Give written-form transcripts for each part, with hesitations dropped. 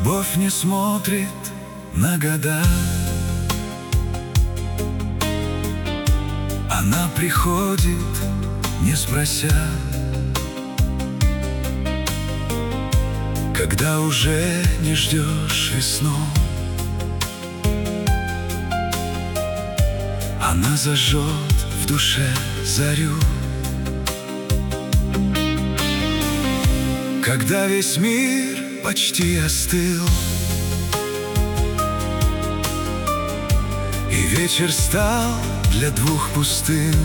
Любовь не смотрит на года, она приходит, не спрося, когда уже не ждешь весну. Она зажжет в душе зарю, когда весь мир почти остыл, и вечер стал для двух пустым.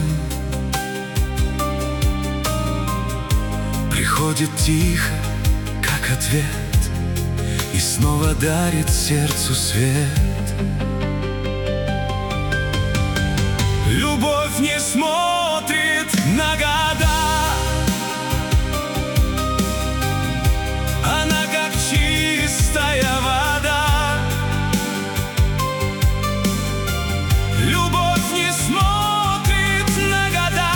Приходит тихо, как ответ, и снова дарит сердцу свет. Любовь не смотрит на года, она как чистая вода. Любовь не смотрит на года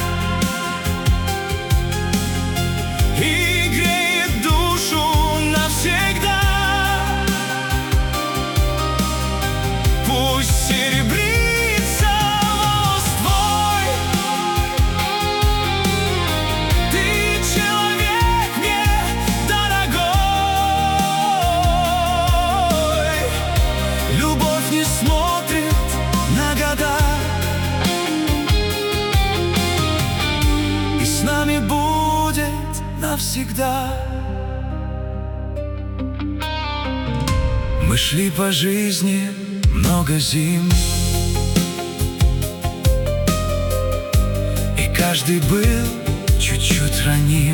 и греет душу навсегда. Пусть серебрится волос твой, ты человек мне дорогой. Любовь не смотрит на года, и с нами будет навсегда. Мы шли по жизни много зим, и каждый был чуть-чуть раним.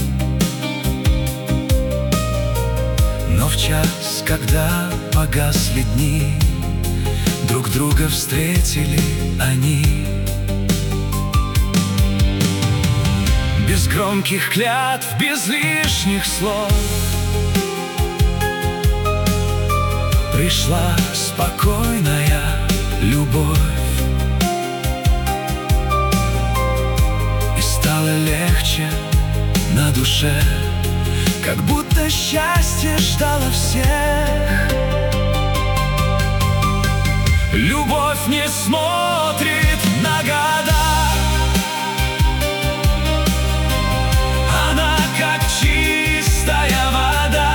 Но в час, когда погасли дни, друг друга встретили они. Без громких клятв, без лишних слов пришла спокойная любовь, и стало легче на душе, как будто счастье ждало всех. Любовь не смотрит на года, она как чистая вода.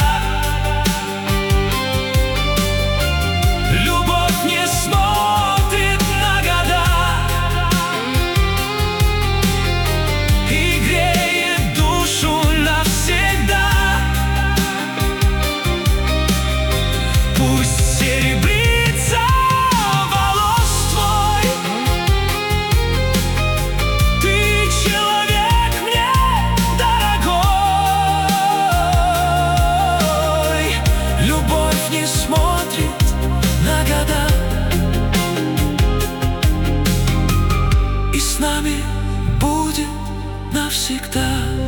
Любовь не смотрит на года и греет душу навсегда. Пусть серебрится волос твой, ты человек мне дорогой. Любовь не смотрит на года, и с нами будет навсегда.